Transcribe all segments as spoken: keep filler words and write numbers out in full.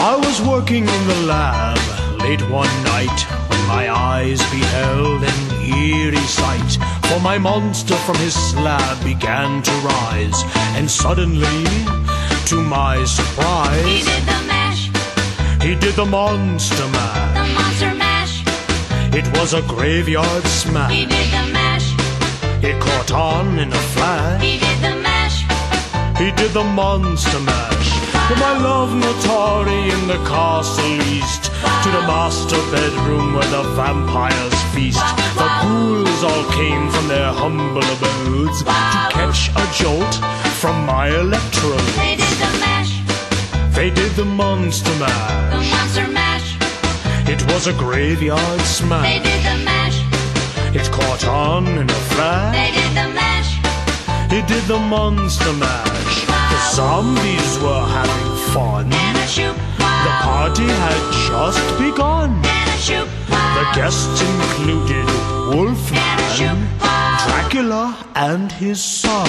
I was working in the lab late one night when my eyes beheld an eerie sight. For my monster from his slab began to rise, and suddenly, to my surprise, he did the mash. He did the monster mash. The monster mash. It was a graveyard smash. He did the mash. It caught on in a flash. He did the mash. He did the monster mash. From my love Notari in the castle east to the master bedroom where the vampires feast. The ghouls all came from their humble abodes to catch a jolt from my electrode. They did the mash. They did the monster The mash. monster mash. It was a graveyard They smash. did the mash. It caught on in a flash. They did the mash. He did the monster mash. The zombies were having fun. And a shoot. The party had just begun. And a shoot. The guests included Wolfman, Dracula, and his son.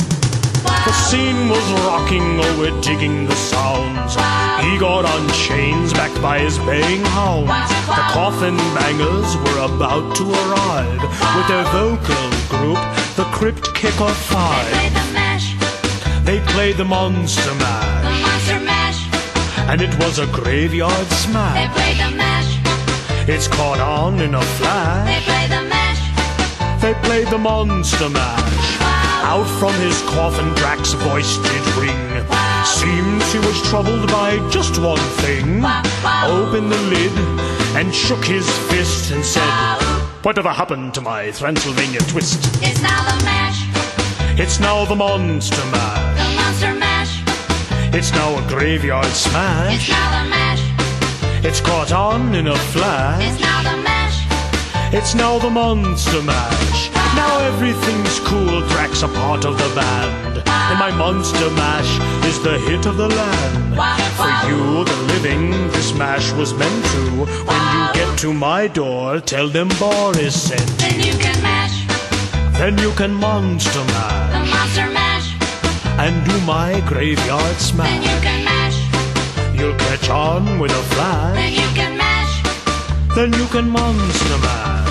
The scene was rocking, oh, we're digging the sounds. He got on chains backed by his baying hounds. The coffin bangers were about to arrive with their vocal group, the Crypt Kicker They Five. played the mash. They played the monster The mash, monster mash. and it was a graveyard They smash. played the mash. It's caught on in a They flash. played the mash. They played the monster mash. Out from his coffin Drax's voice did ring. Seems he was troubled by just one thing. Opened the lid and shook his fist and said, "Whatever happened to my Transylvania twist?" It's now the mash. It's now the monster mash. The monster mash. It's now a graveyard It's smash. now the mash. It's caught on in a flash. It's now the mash. It's now the monster mash. Now everything's cool, Drax a part of the band. And my monster mash is the hit of the land. For you, the living, this mash was meant to. When you get to my door, tell them Boris sent. Then you can mash. Then you can monster The mash monster mash. and do my graveyard Then smash. you can mash. You'll catch on with a flash. Then you can mash. Then you can monster mash.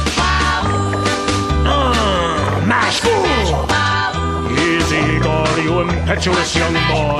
Uh, mash fool! Easy, Igor, you impetuous young boy.